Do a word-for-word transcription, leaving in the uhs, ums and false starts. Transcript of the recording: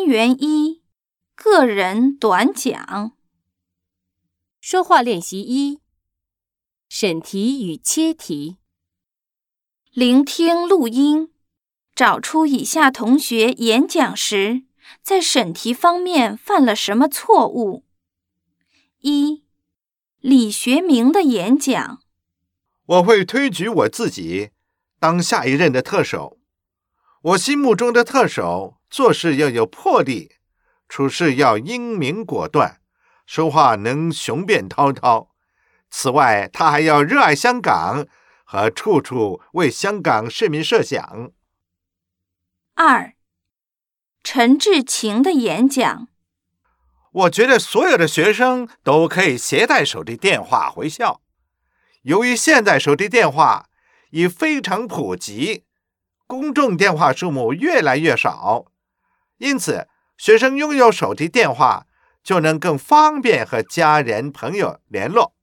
单元一，个人短讲。 说话练习一，审题与切题。 聆听录音，找出以下同学演讲时在审题方面犯了什么错误。一、李学明的演讲。 我会推举我自己当下一任的特首。我心目中的特首做事要有魄力，处事要英明果断，说话能雄辩滔滔。此外，他还要热爱香港和处处为香港市民设想。 二、陈志勤的演讲。 我觉得所有的学生都可以携带手提电话回校。由于现在手提电话已非常普及，公众电话数目越来越少，因此学生拥有手提电话就能更方便和家人朋友联络。